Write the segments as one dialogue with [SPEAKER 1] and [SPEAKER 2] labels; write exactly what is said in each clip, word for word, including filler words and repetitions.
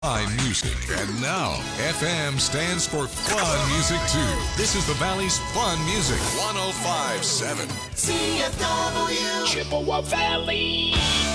[SPEAKER 1] Fun Music. And now, F M stands for Fun Music too. This is the Valley's Fun Music. one oh five point seven.
[SPEAKER 2] C F W.
[SPEAKER 3] Chippewa Valley.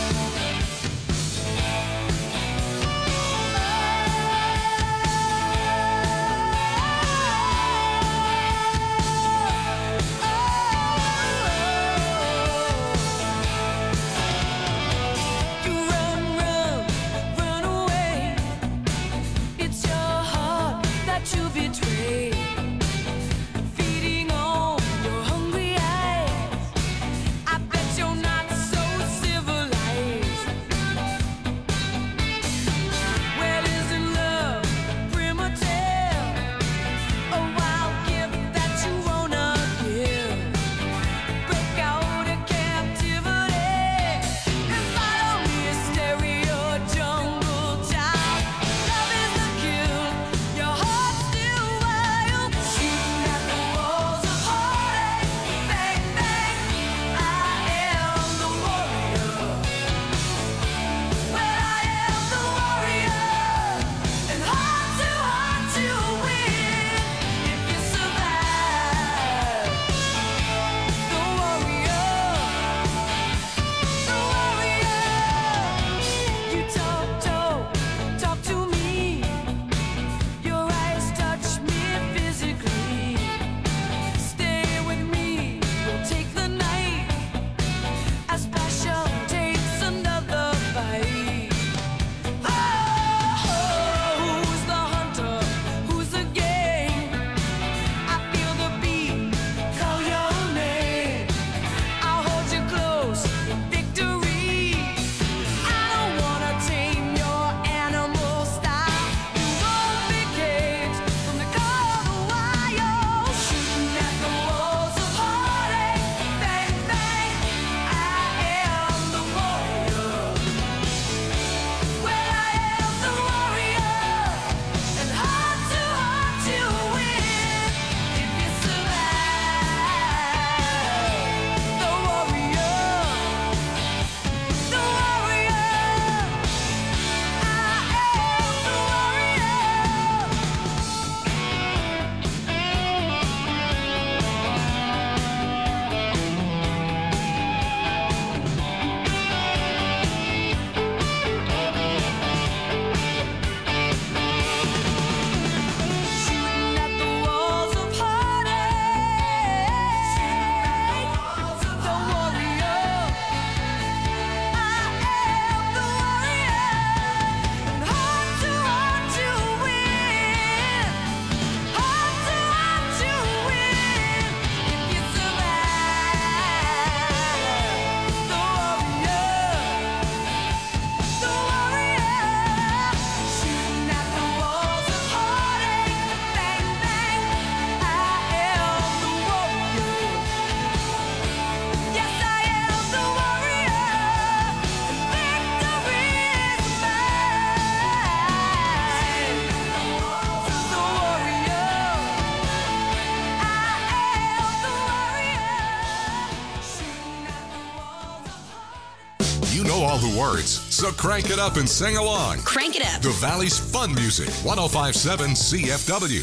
[SPEAKER 1] The words, so crank it up and sing along.
[SPEAKER 4] Crank it up.
[SPEAKER 1] The Valley's Fun Music, one oh five point seven C F W.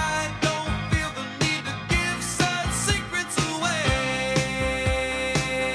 [SPEAKER 2] Secrets away.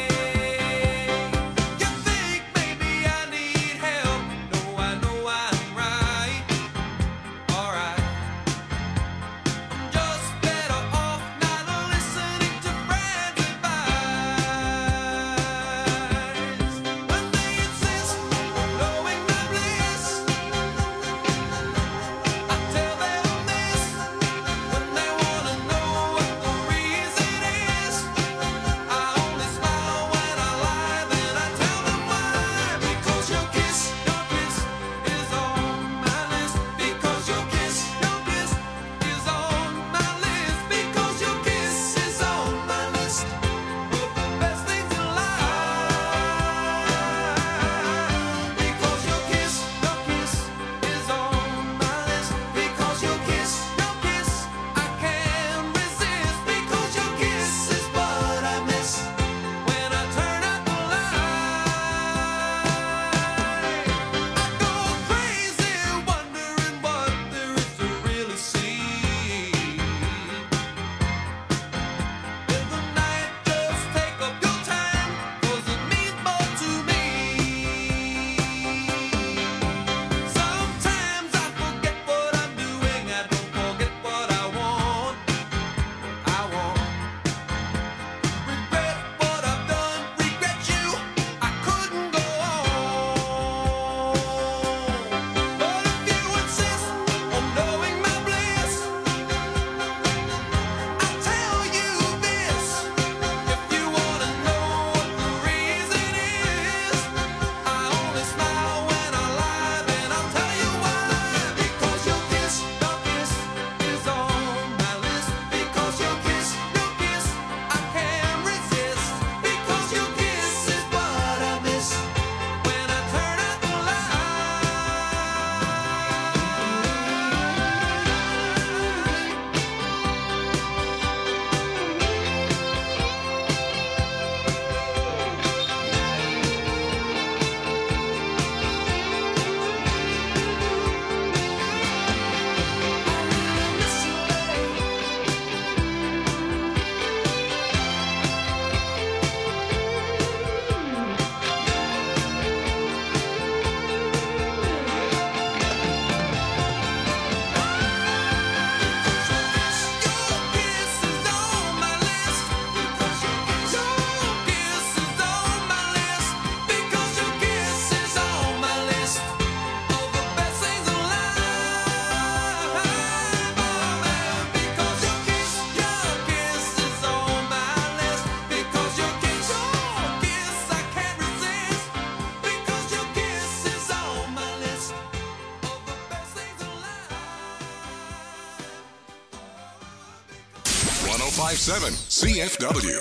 [SPEAKER 1] five seven C F W.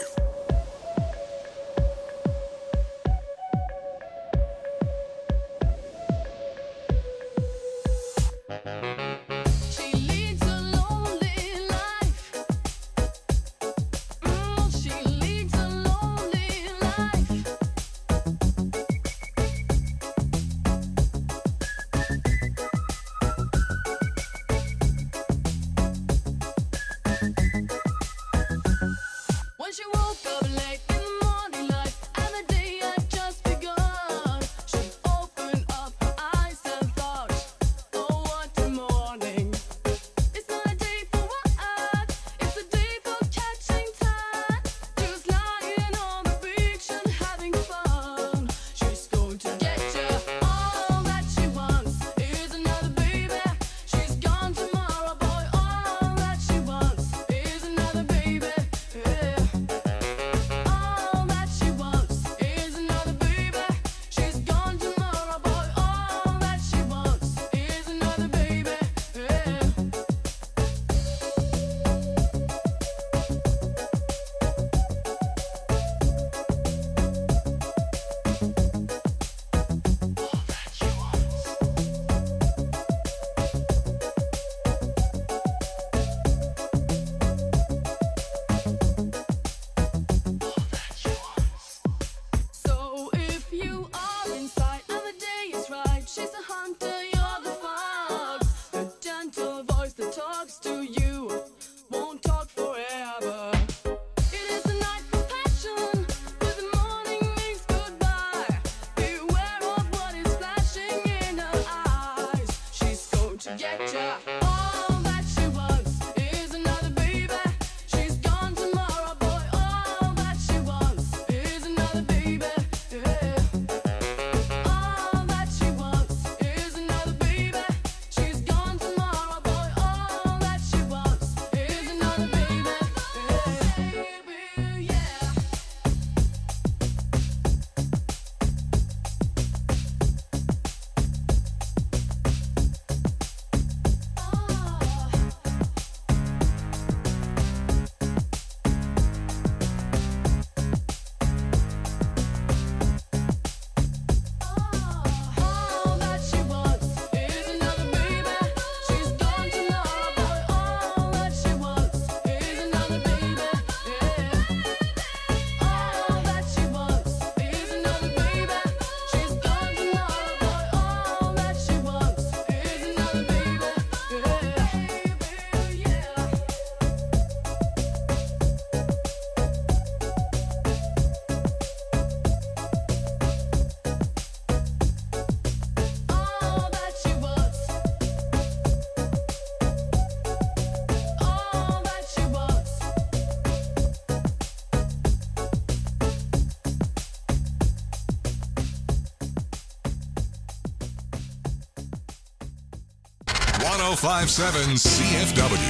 [SPEAKER 1] one oh five seven C F W.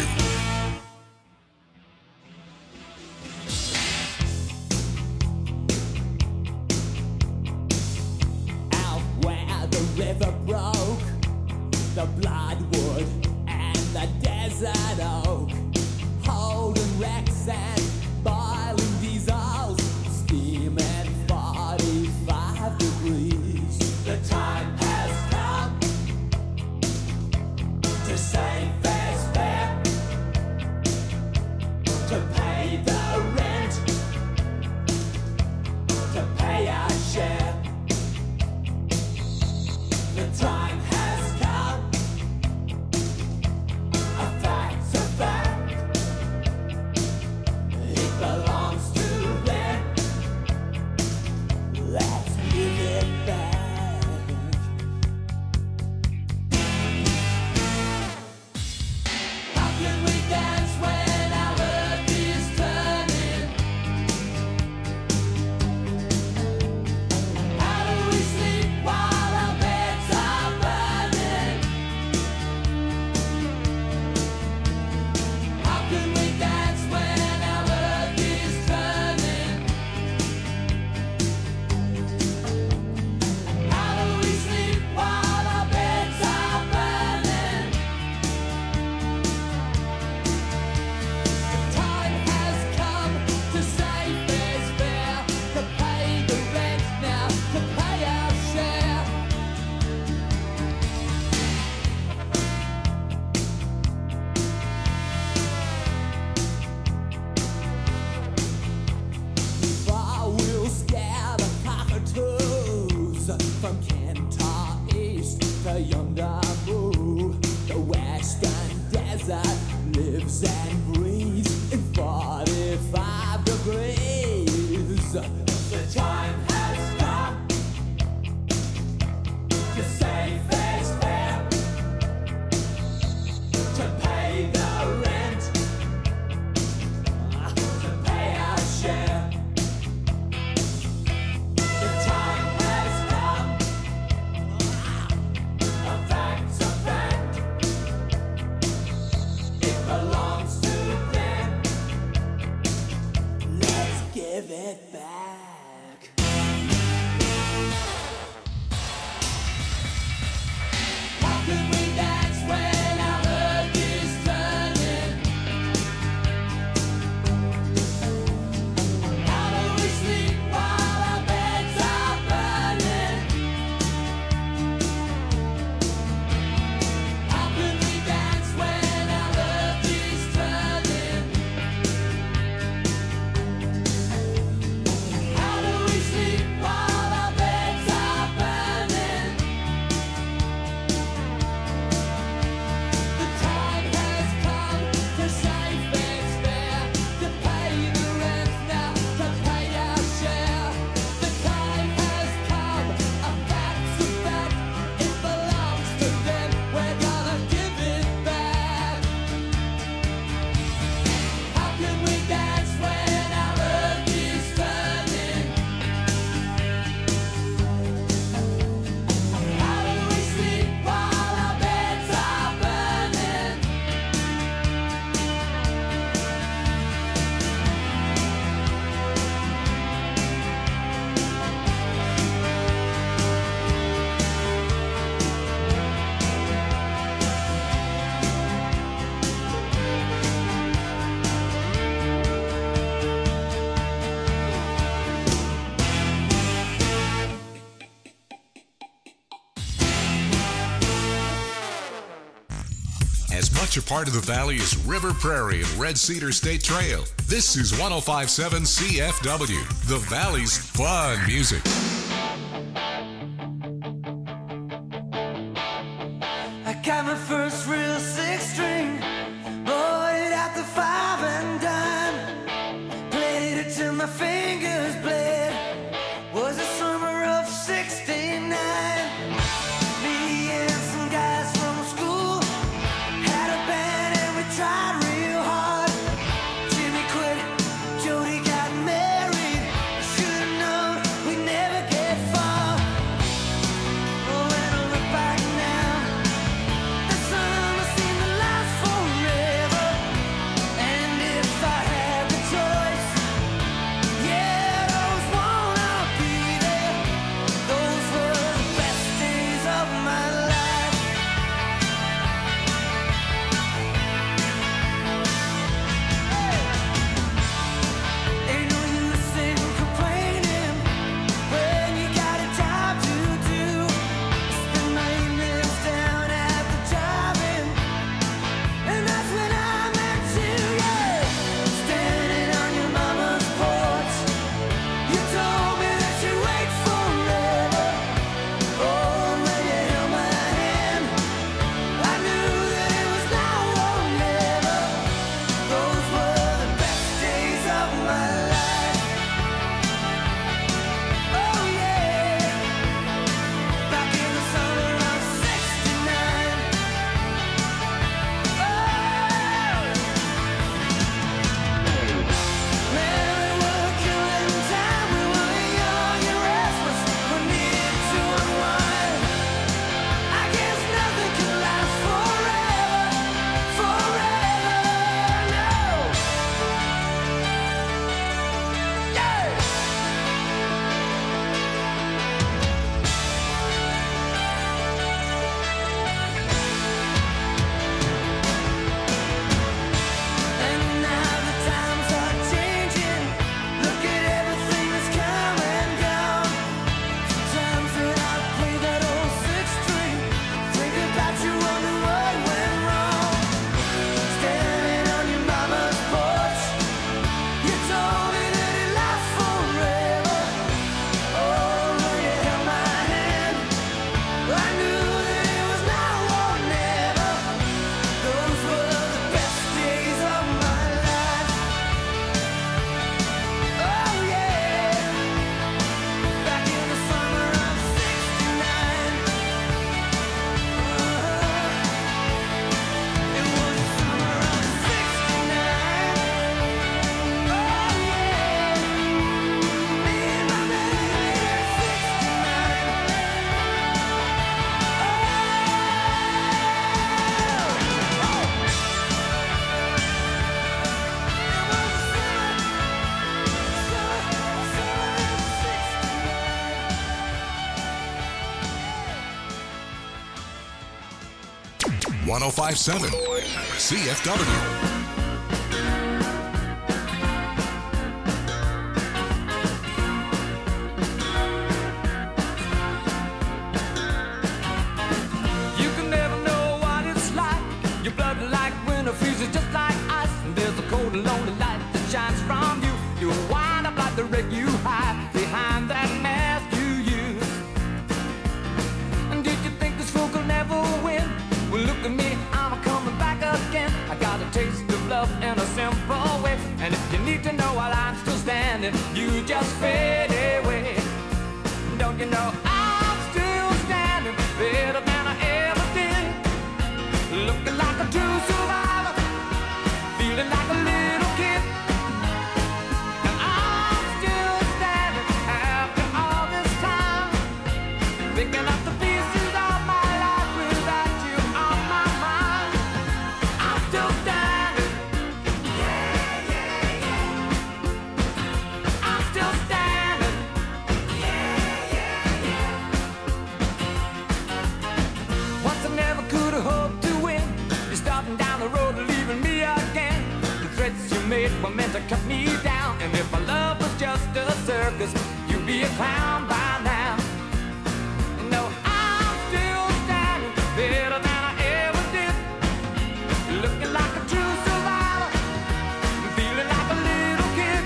[SPEAKER 4] River broke, the bloodwood and the desert oak, holding wrecks and boiling diesels, steaming forty-five degrees. The time has come to save fast fare, to pay the rent, to pay our share. The time has come, a fact's a fact. desert lives and breathes in forty-five degrees. The time has come to say fair's fair, to pay the rent, to pay our share. The time has come, a fact's a fact. It belongs to them. Let's give it back. How can we dance when our earth is turning? How do we sleep while our beds are burning? How can we dance when our earth is turning? How do we sleep while our beds are burning? The time has come to say fair's fair, to pay the rent now, to pay our share. The time has come, a fact's a fact. It belongs to them, we're gonna give it back. How can we dance when our earth is turning? How do we sleep while our beds are burning?
[SPEAKER 1] As much a part of the valley as River Prairie and Red Cedar State Trail, this is one oh five point seven C F W, the Valley's fun music.
[SPEAKER 5] I got my first real six string, bought it at the five and dime, played it till my fingers bled. Was the summer of sixty-nine. Me and some guys from school had a band and we tried real hard. Jimmy quit, Jody got married. Should've known we'd never get far. Oh, when I look back now, the summer seemed to last forever. And if I had the choice, yeah,
[SPEAKER 1] one oh five point seven C F W.
[SPEAKER 4] Freezes just like ice, and there's a cold and lonely light that shines from you. You wind up like the wreck you hide behind that mask you use. And did you think this fool could never win? Well, look at me, I'm coming back again. I got a taste of love in a simple way, and if you need to know while I'm still standing, you just fade away. Don't you know I'm still standing better than I ever did, looking like a true survivor, feeling like a little kid. And I'm still standing after all this time, picking up the pieces of my life without you on my mind. I'm still standing. Yeah, yeah, yeah. I'm still standing. Yeah, yeah, yeah. Once I never could have hoped to win. You're starting down the road, leaving me again. The threats you made were meant to cut me down. And if my love was just a circus, you'd be a clown by now. No, I'm still standing better than I ever did, looking like a true survivor, feeling like a little kid.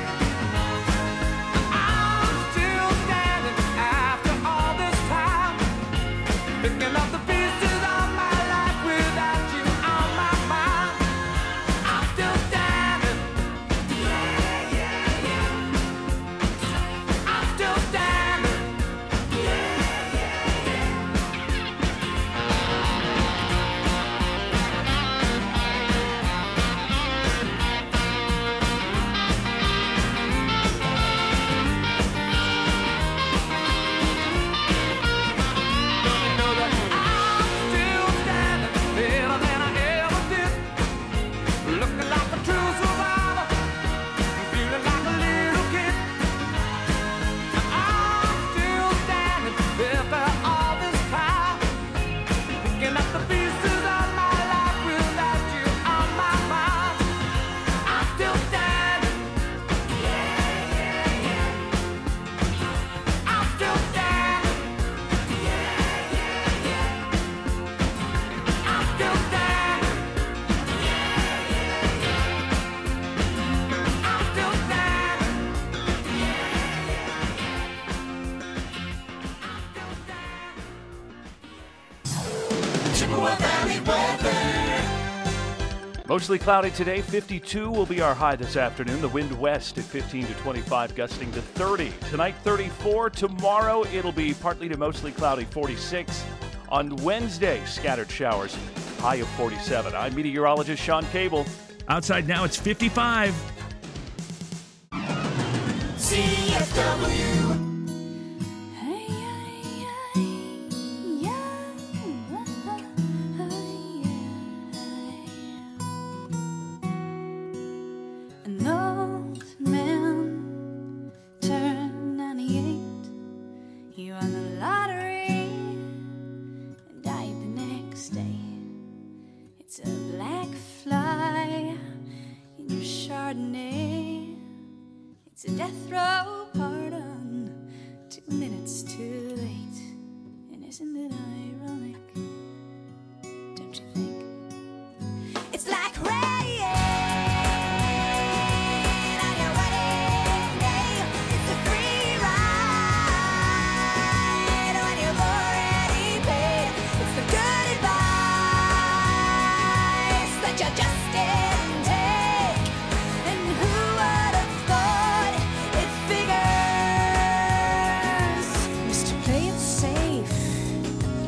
[SPEAKER 4] I'm still standing after all this time, picking up the pieces of my life without you on my mind. I'm still standing. Yeah, yeah, yeah. I'm still standing. Yeah, yeah, yeah. Don't you know that I'm still standing better than I ever did, looking like a true survivor, feeling like a little kid. I'm still standing after all this time, picking up the pieces of my life without you on my mind. I'm still standing. Yeah, yeah, yeah. I'm still standing. Yeah, yeah, yeah. I'm still standing. Yeah, yeah, yeah. I'm still standing.
[SPEAKER 2] Chippewa Valley weather.
[SPEAKER 6] Mostly cloudy today. fifty-two will be our high this afternoon. The wind west at fifteen to twenty-five, gusting to thirty. Tonight, thirty-four. Tomorrow, it'll be partly to mostly cloudy, forty-six. On Wednesday, scattered showers, high of forty-seven. I'm meteorologist Sean Cable.
[SPEAKER 7] Outside now, it's fifty-five.
[SPEAKER 2] C F W.
[SPEAKER 8] An old man turned ninety-eight. He won the lottery and died the next day. It's a black fly in your Chardonnay. It's a death row pardon, two minutes too late. And isn't it ironic? Don't you think? It's like rain on your wedding day. It's a free ride when you've already paid. It's the good advice that you just didn't take. And who would have thought it figures? Mister Play it safe.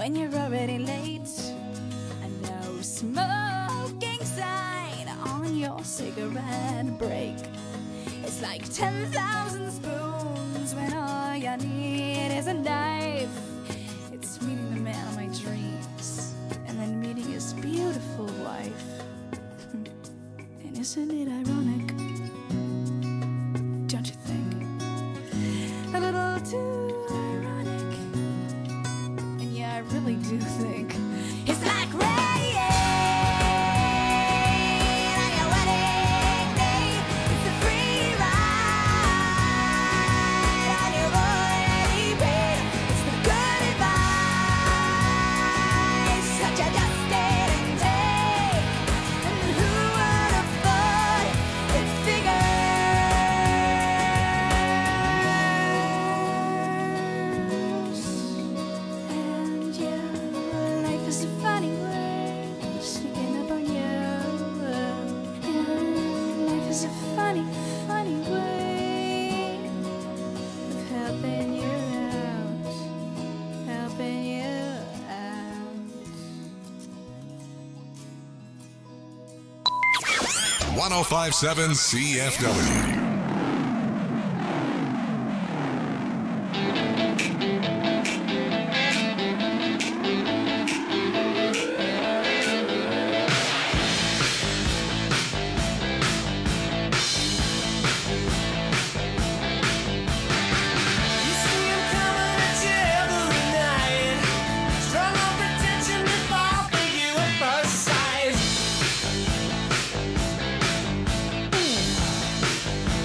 [SPEAKER 8] and you're already late. And no smoking sign on your cigarette break. It's like ten thousand spoons when all you need is a knife. It's meeting the man of my dreams and then meeting his beautiful wife. And isn't it ironic? Don't you think? A little too ironic. And yeah, I really do think it's like rain on your wedding day. It's a free ride on your already paid. It's the good advice that you just didn't take. And who would have thought it figures? And yeah, life is a funny way sneaking up on you. And life is a funny, funny way of helping you out, helping you out.
[SPEAKER 1] one oh five point seven C F W.
[SPEAKER 5] You see 'em coming at you every night. Strong on pretension to fall for you at first sight.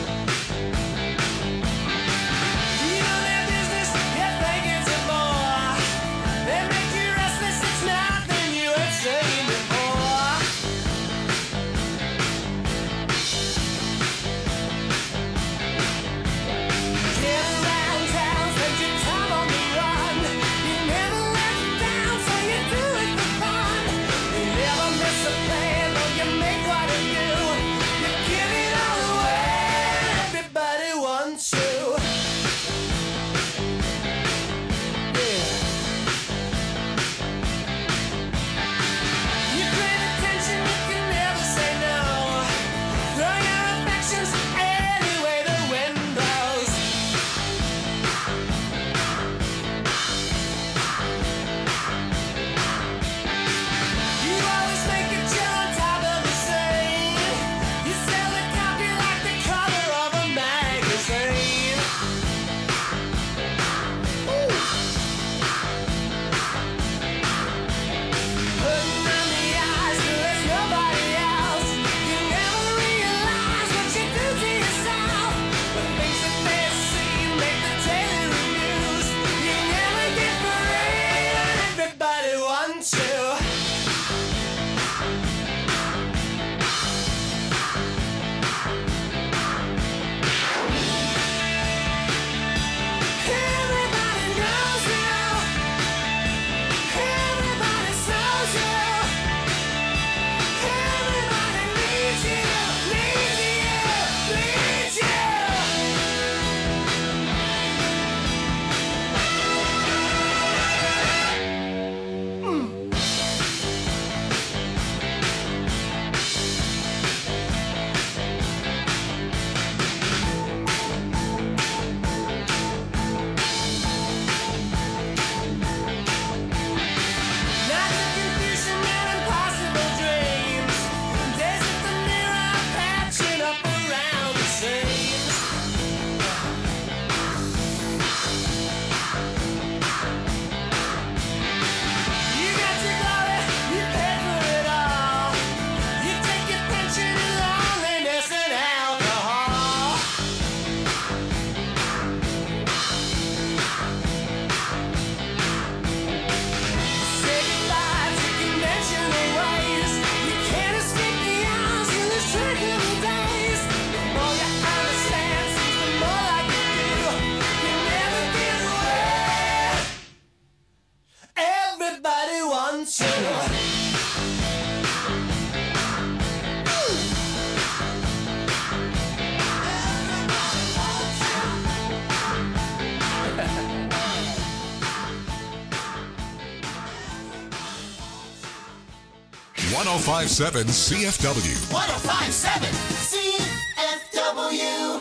[SPEAKER 1] one oh five point seven C F W.
[SPEAKER 2] one oh five point seven C F W.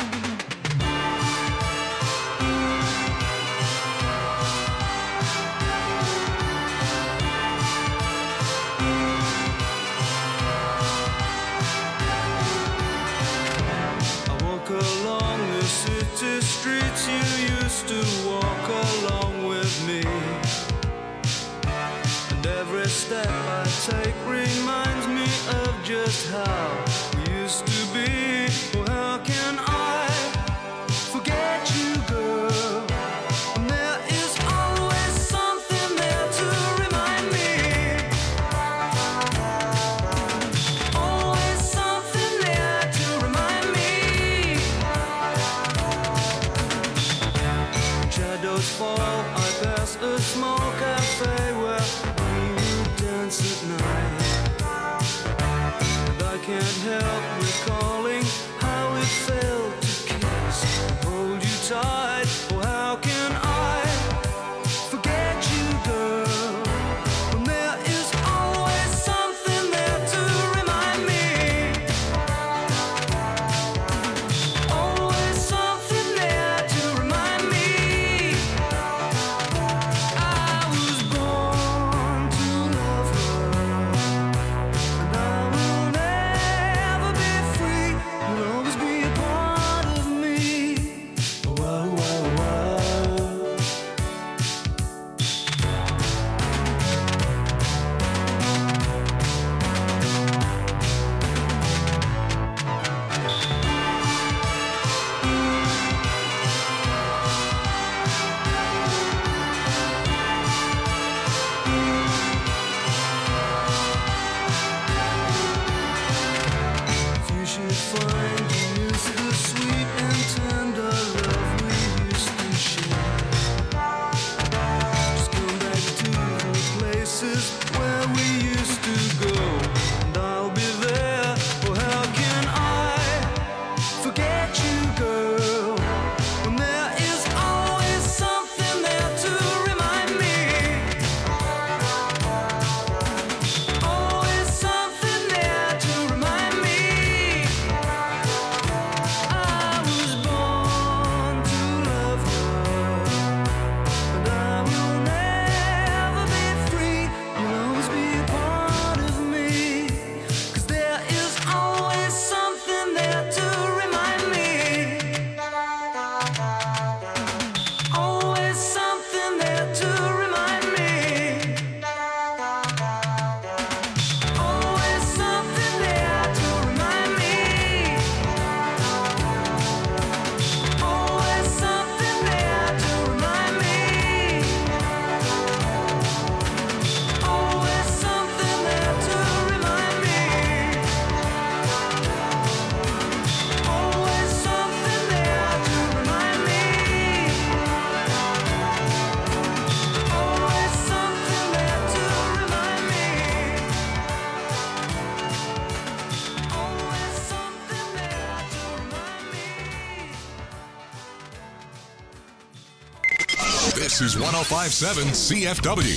[SPEAKER 9] Along the city streets you used to walk along with me, and every step I take reminds me of just how we used to be. Well, how can I forget you, girl? And there is always something there to remind me. Always something there to remind me. Shadows fall, I pass a small cafe where we would dance at night. And I can't help recalling how it felt to kiss and hold you tight. Oh, how can I forget you, girl? When there is always something there to remind me. Always something there to remind me. I was born to love her, and I will never be free. You'll always be a part of me. Whoa, whoa, whoa. If you should find you miss the sweet and tender love we used to share, just come back to the places where we used to go, and I'll be there. Oh, how can I forget you, girl? When there is always something there to remind me. Always something there to remind me. I was born to love her, and I will never be free. You'll always be a part of me, 'cause there is always something there to remind me. Always something there to remind me. Always something there to remind me. Always something there to remind me. Always something there to remind me. Always something there to remind me. Always something there to remind me. Always something there to remind me.
[SPEAKER 1] This is one oh five point seven C F W.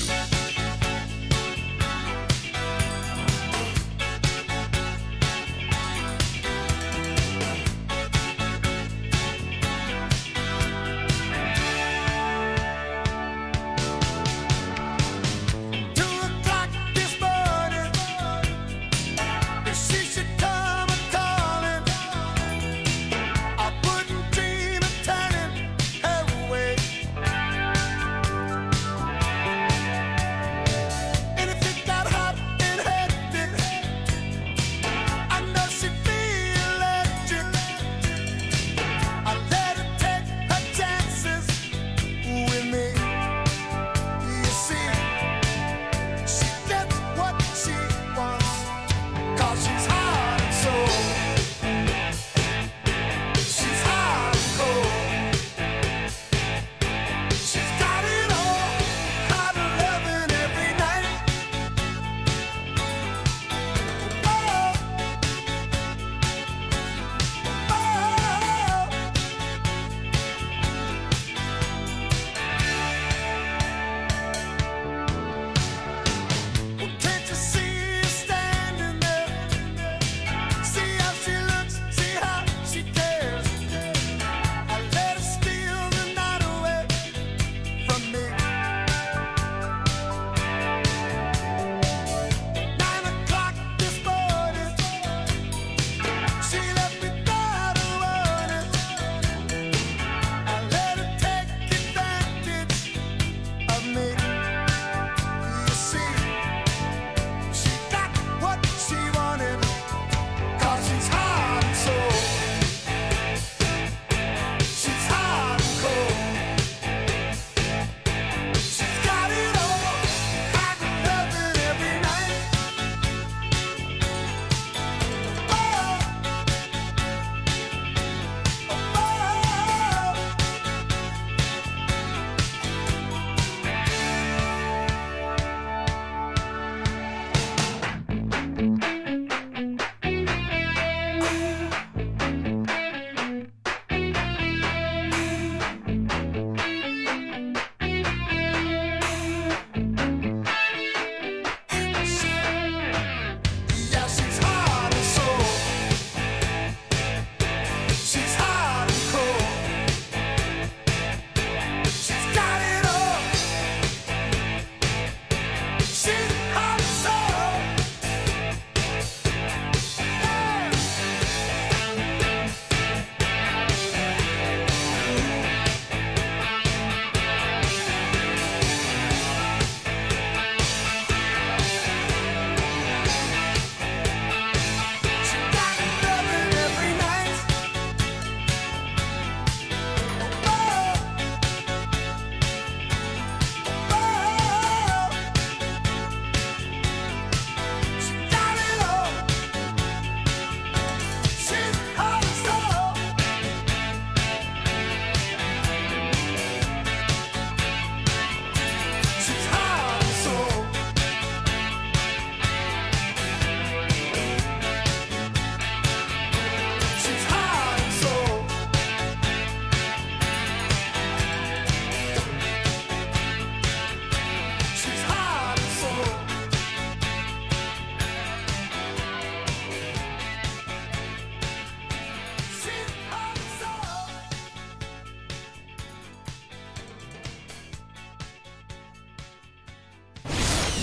[SPEAKER 2] Two o'clock this morning, if she should come a-calling, I wouldn't dream of turning her away.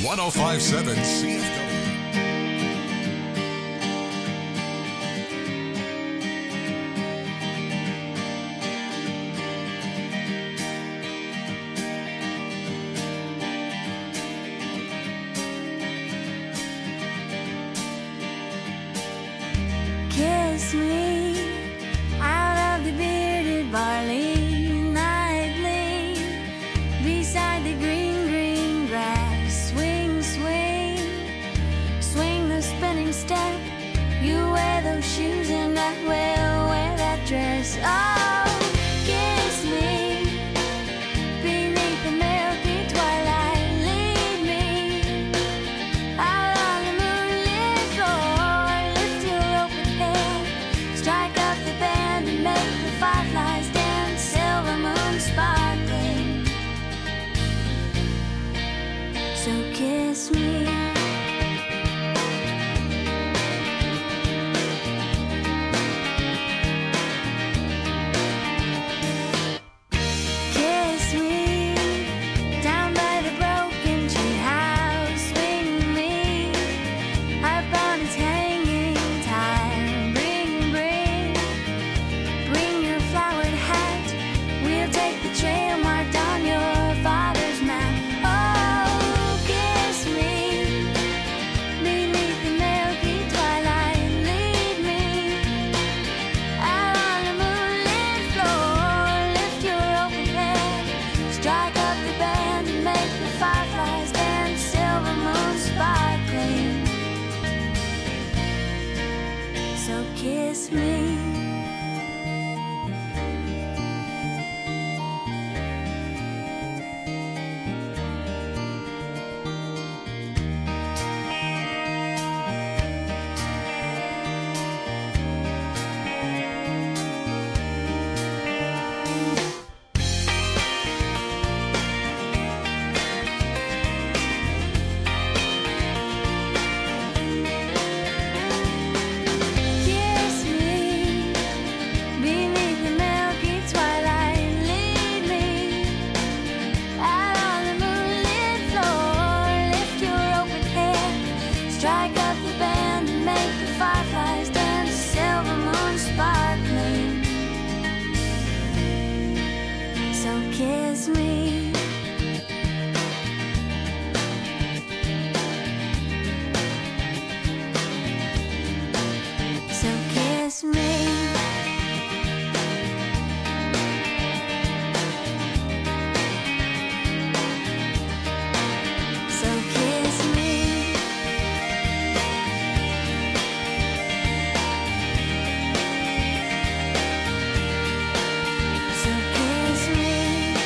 [SPEAKER 1] one oh five point seven C F W.
[SPEAKER 8] Kiss me out of the bearded barley nightly, beside the green, green grass. Swing, swing, swing the spinning step. You wear those shoes and I will wear that dress. Oh, kiss me beneath the milky twilight. Lead me out on the moonlit floor. Lift your open head, strike up the band and make the fireflies dance. Silver moon sparkling, so kiss me. Kiss me down by the broken tree house. Swing me up on its hanging tire. Bring, bring, bring your flowered hat. We'll take the trail marked on your father's map. Oh, kiss me beneath the milky twilight. Lead me out on the moonlit floor. Lift your open head, strike up the band and make the fireflies dance. Silver moon sparkling, so kiss me. Kiss me beneath the milky twilight. Lead me out on the moonlit floor. Lift your open head, strike up the band and make the fireflies dance. Silver moon sparkling, so kiss me. So kiss me. So kiss me. So kiss me.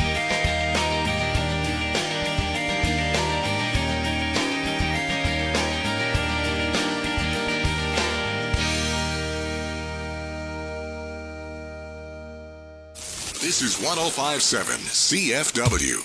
[SPEAKER 1] This is one oh five point seven C F W.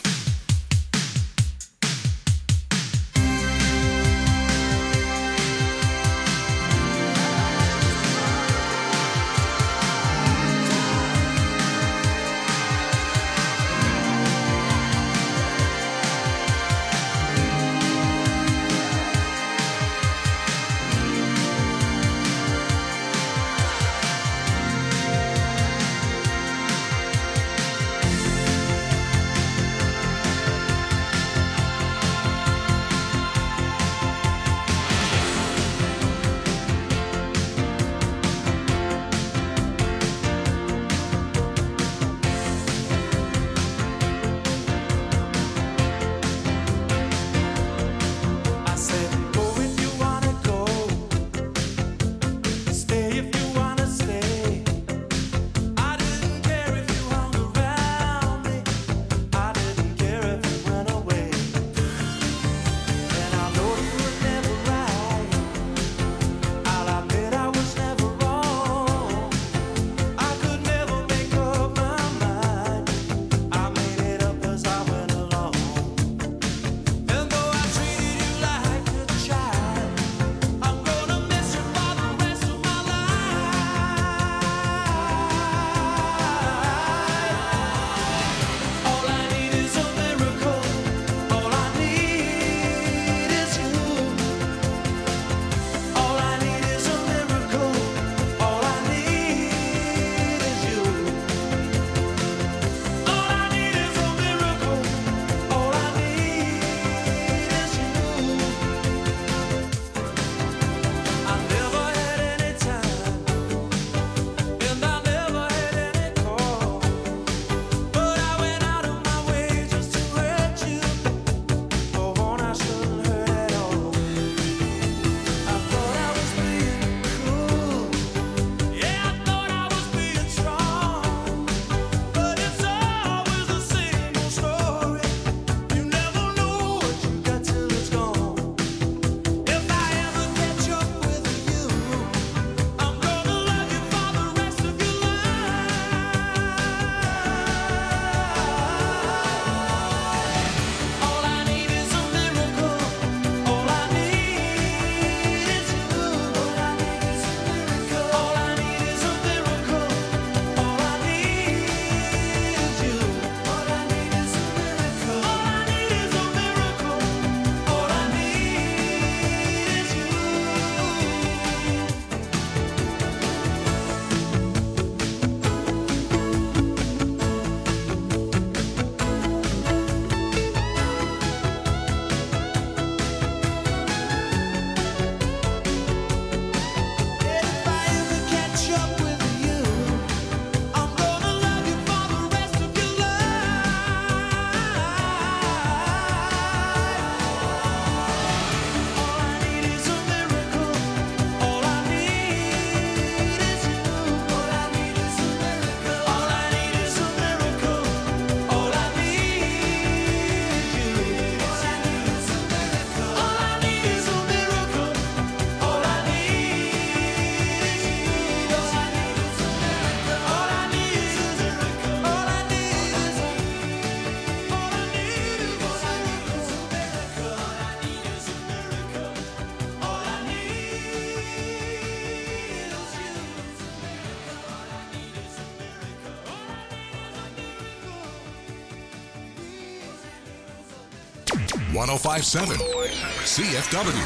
[SPEAKER 1] one oh five point seven C F W.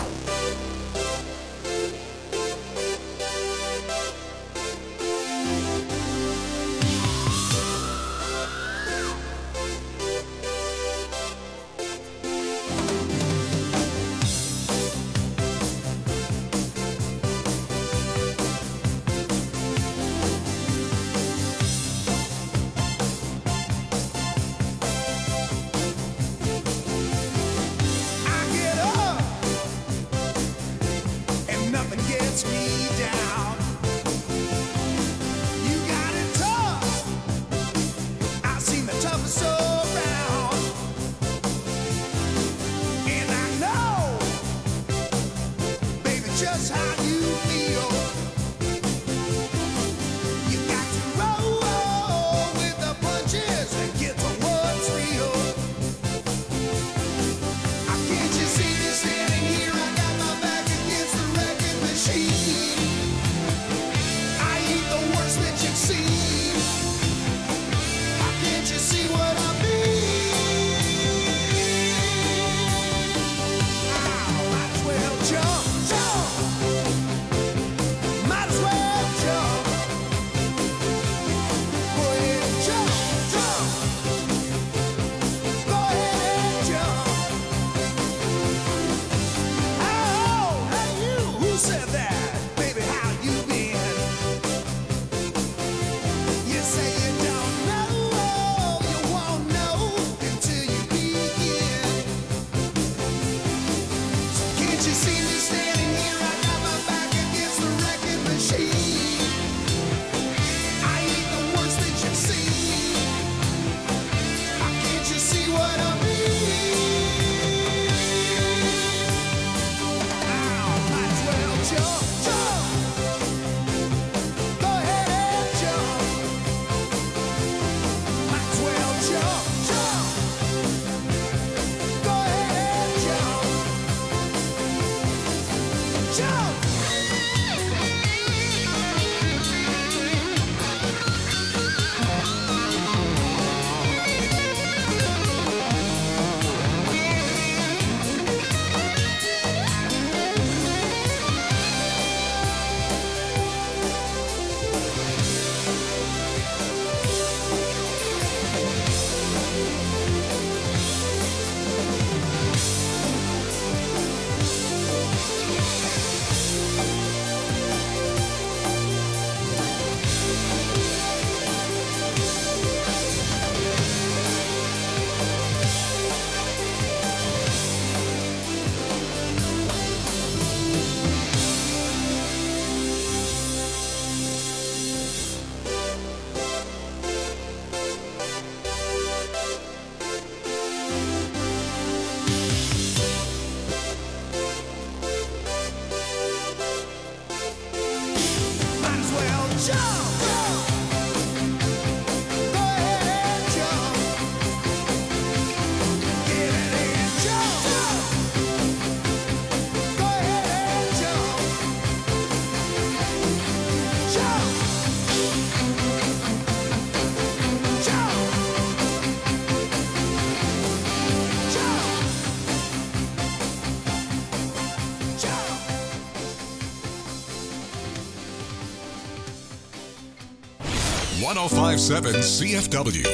[SPEAKER 1] one oh five point seven C F W.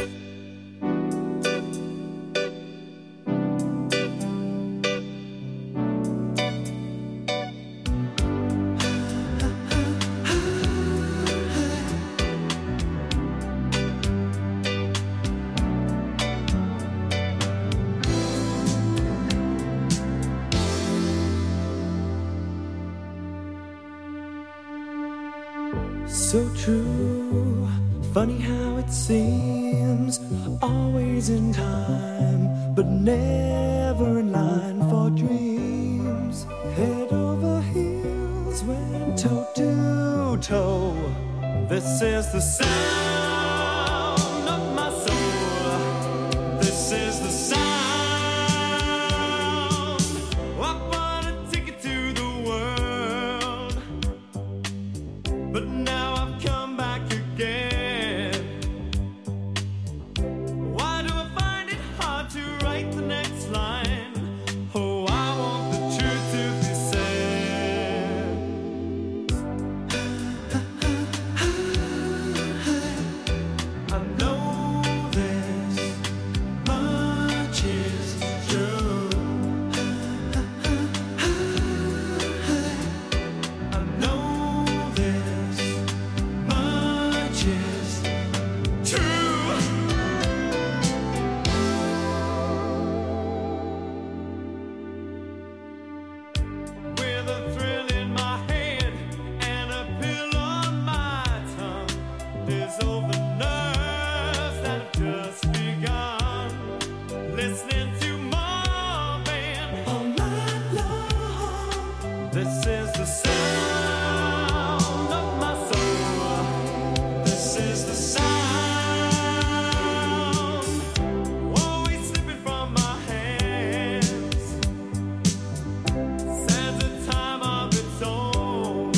[SPEAKER 9] So true, funny how it seems, always in time, but never in line for dreams. Head over heels, went toe to toe. This is the sound of my soul. This is the sound. I wanna take it to the world, but now I've come back again. Why do I find it hard to write the next line? listening to Marvin all night long. This is the sound of my soul. This is the sound. Always slipping from my hands. Stands a time of its own.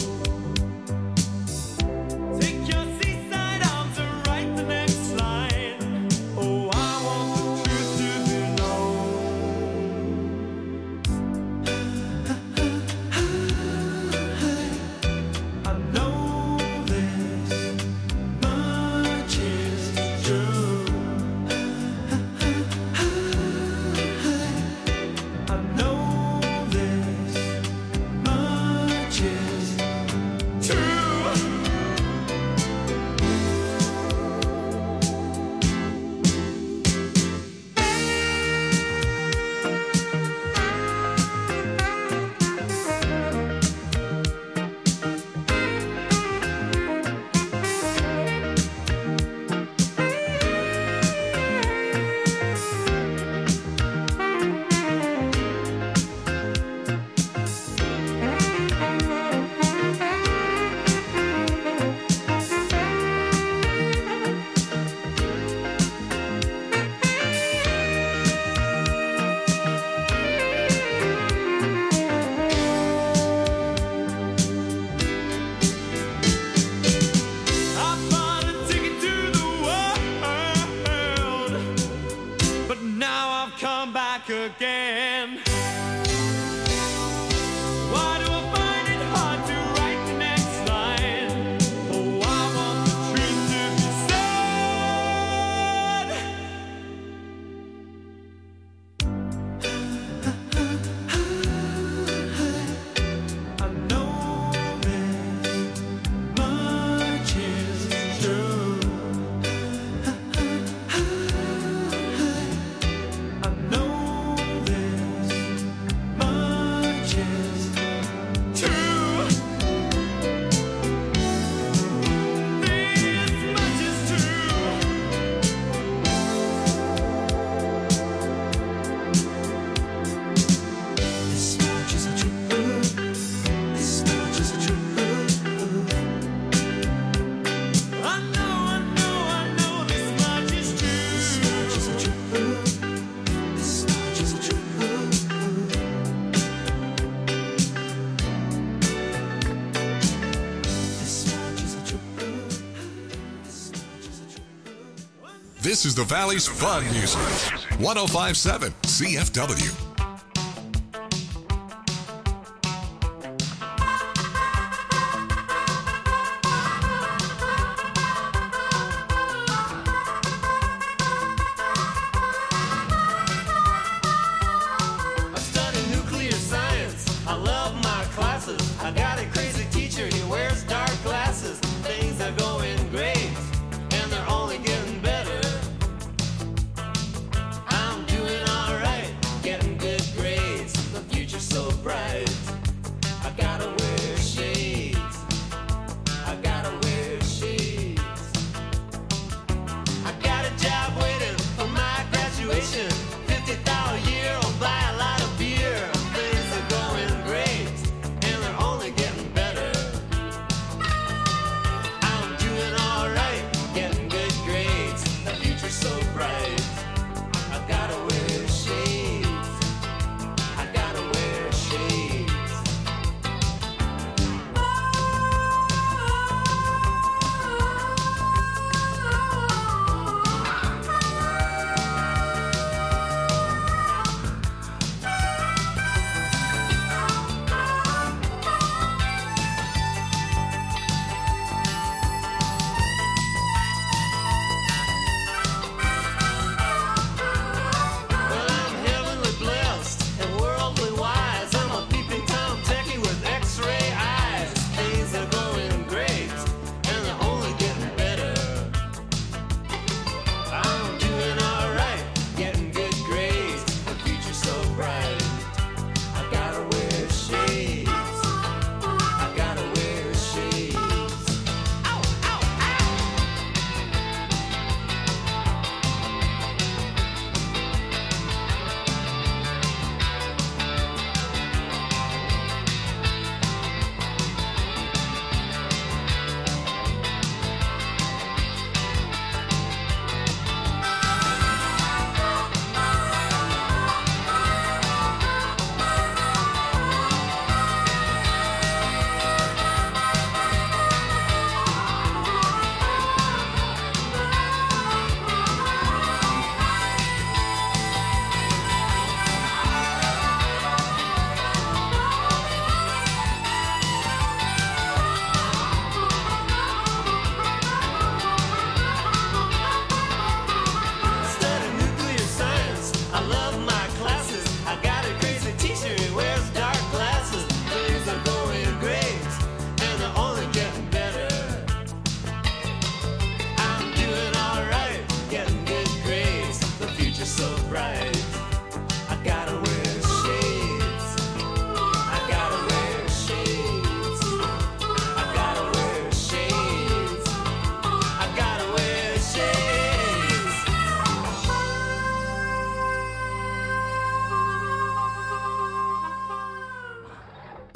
[SPEAKER 9] Take your seaside arms and write the next line. Oh, I want the truth to be known. I know this much is true. I know this much is true. I bought a ticket to the world, but now I've come back again. Why do I find it hard to write the next line? Oh, I want the truth to be said. I know this much is true. I know this much is true. This much is true. This much is true. This much is true. I know, I know, I know this much is true. This much is true. This much is true. This much is true. This much is true.
[SPEAKER 1] This is the Valley's fun music. one oh five point seven C F W.
[SPEAKER 9] I study nuclear science. I love my classes. I got a crazy teacher. He wears dark glasses. Things are going great, and they're only getting better. I'm doing all right, getting good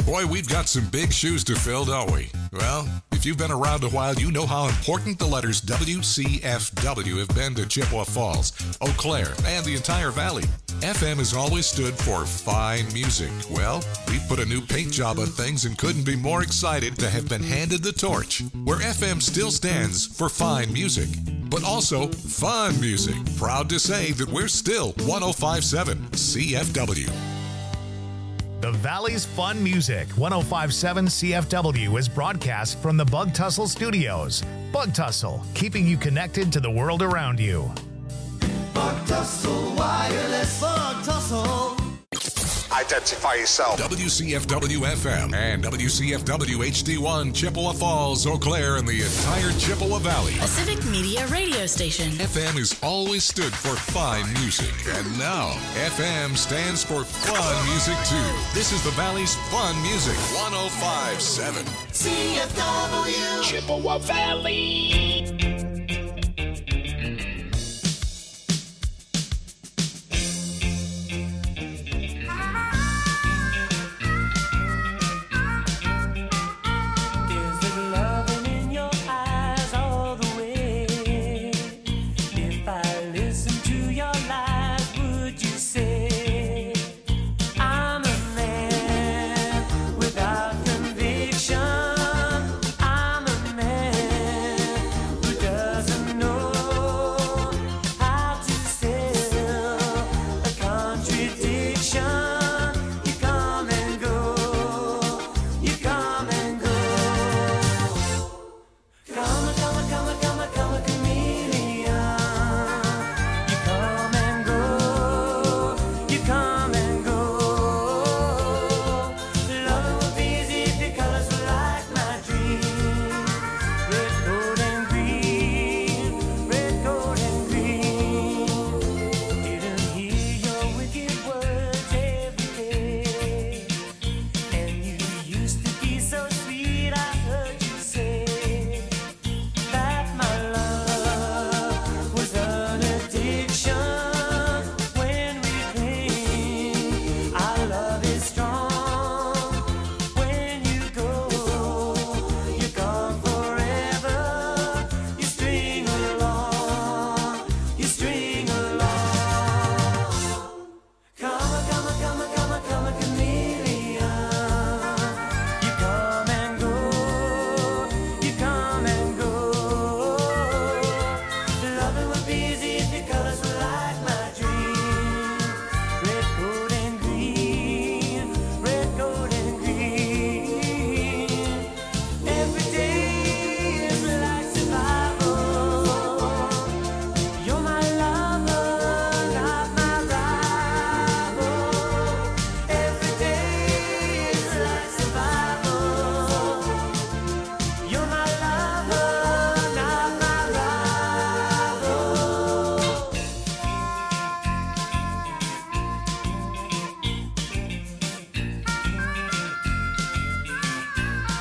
[SPEAKER 1] Boy, we've got some big shoes to fill, don't we? Well, if you've been around a while, you know how important the letters W C F W have been to Chippewa Falls, Eau Claire, and the entire valley. F M has always stood for fine music. Well, we put a new paint job on things and couldn't be more excited to have been handed the torch, where F M still stands for fine music, but also fun music. Proud to say that we're still one oh five point seven C F W.
[SPEAKER 10] The Valley's Fun Music, one oh five point seven C F W, is broadcast from the Bug Tussle Studios. Bug Tussle, keeping you connected to the world around you.
[SPEAKER 5] Bug Tussle Wireless. Bug Tussle.
[SPEAKER 1] Identify yourself. W C F W F M and W C F W H D one, Chippewa Falls, Eau Claire, and the entire Chippewa Valley.
[SPEAKER 11] A civic media radio station.
[SPEAKER 1] F M has always stood for fine music, and now F M stands for fun music too. This is the Valley's Fun Music, one oh five point seven
[SPEAKER 2] C F W.
[SPEAKER 3] Chippewa Valley.